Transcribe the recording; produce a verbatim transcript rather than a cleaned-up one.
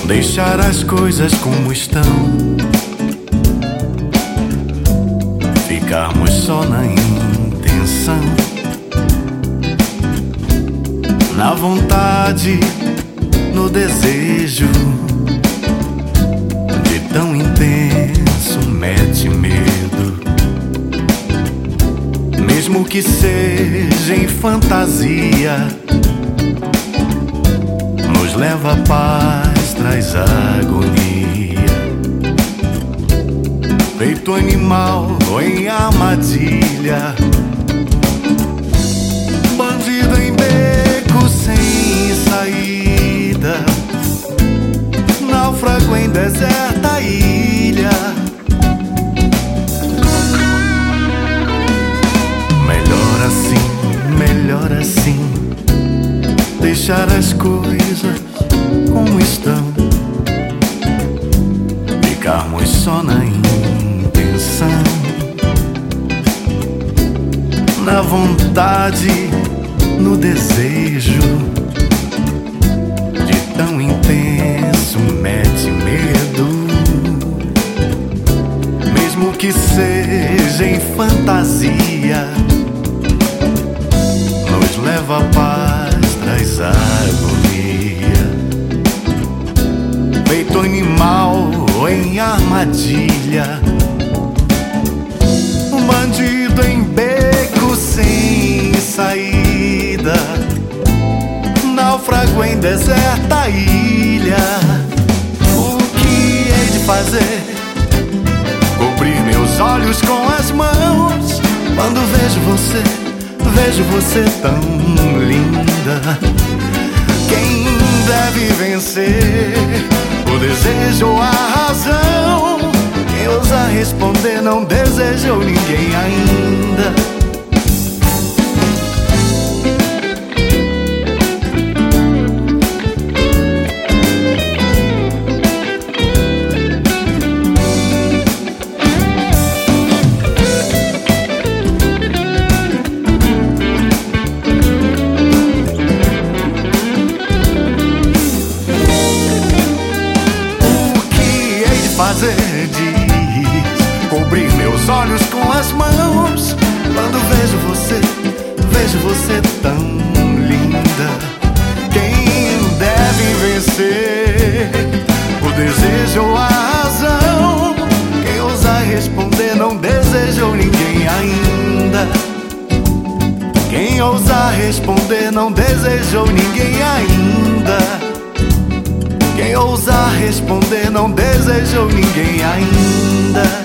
deixar as coisas como estão, ficarmos só na intenção, na vontade, no desejo, de tão intenso mete medo, mesmo que seja em fantasia, nos leva a paz, traz agonia, feito animal em armadilha, bandido em beco sem saída, náufrago em deserta ilha. Melhor assim, melhor assim, deixar as coisas como estão, ficarmos só na intenção, na vontade, no desejo, de tão intenso mete medo, mesmo que seja em fantasia, nos leva a paz, traz agonia, feito animal em armadilha, um bandido em beco sem saída, náufrago em deserta ilha. O que hei de fazer? Cobrir meus olhos com as mãos quando vejo você, vejo você tão linda. Quem deve vencer? O desejo ou a razão? Quem ousa responder não desejou ninguém ainda. Fazer diz, cobrir meus olhos com as mãos quando vejo você, vejo você tão linda. Quem deve vencer? O desejo ou a razão? Quem ousa responder não desejou ninguém ainda. Quem ousa responder não desejou ninguém ainda. Quem ousar responder não desejou ninguém ainda.